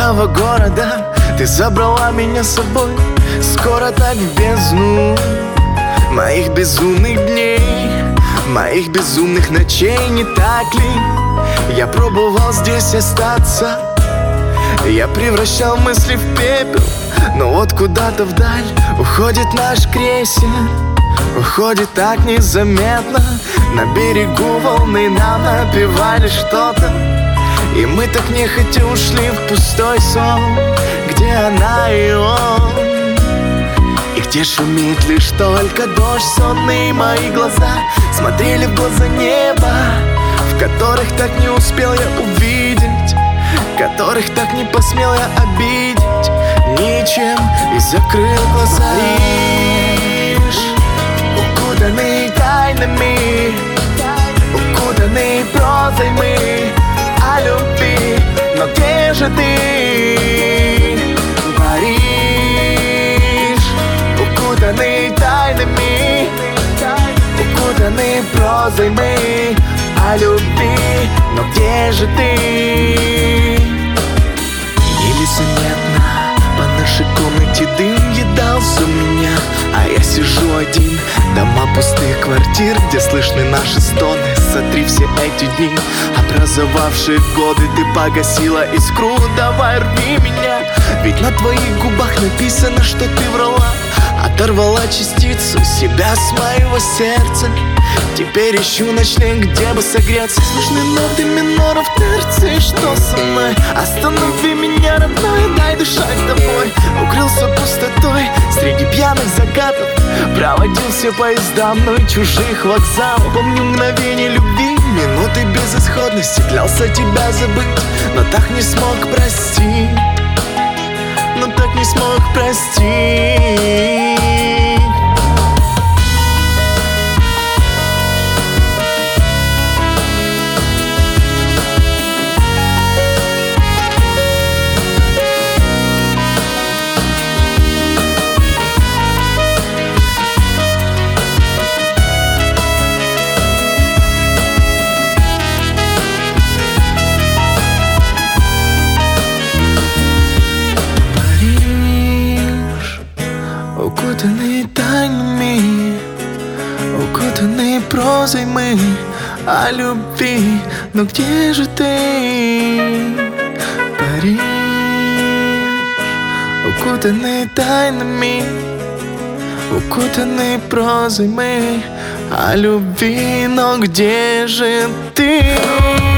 темного города ты забрала меня с собой. Скоро так в бездну моих безумных дней, моих безумных ночей, не так ли? Я пробовал здесь остаться, я превращал мысли в пепел, но вот куда-то вдаль уходит наш крейсер. Уходит так незаметно, на берегу волны нам напевали что-то, и мы так нехотя ушли в пустой сон, где она и он, и где шумит лишь только дождь. Сонные мои глаза смотрели в глаза неба, в которых так не успел я увидеть, которых так не посмел я обидеть ничем, и закрыл глаза. Укутанный тайнами, укутанный прозой мы о любви, но где же ты, Париж? Укутанный тайнами, укутанный прозой мы о любви, но где же ты? Незаметно по нашей комнате дым едался у меня, а я сижу один. Дома пустых квартир, где слышны наши стоны. Сотри все эти дни, образовавшие годы. Ты погасила искру, давай рви меня, ведь на твоих губах написано, что ты врала. Оторвала частицу себя с моего сердца. Теперь ищу ночлег, где бы согреться. Слышны ноты минора в терции. Что со мной? Останови меня, родной, дай дышать тобой. Укрылся пустотой среди пьяных закатов, проводил все поезда мной чужих вокзалов. Помню мгновение любви, минуты безысходности. Клялся тебя забыть, но так не смог простить, но так не смог простить. Укутанный тайнами, укутанный прозой мы о любви, но где же ты, Париж? Укутанный тайнами, укутанный прозой мы о любви, но где же ты?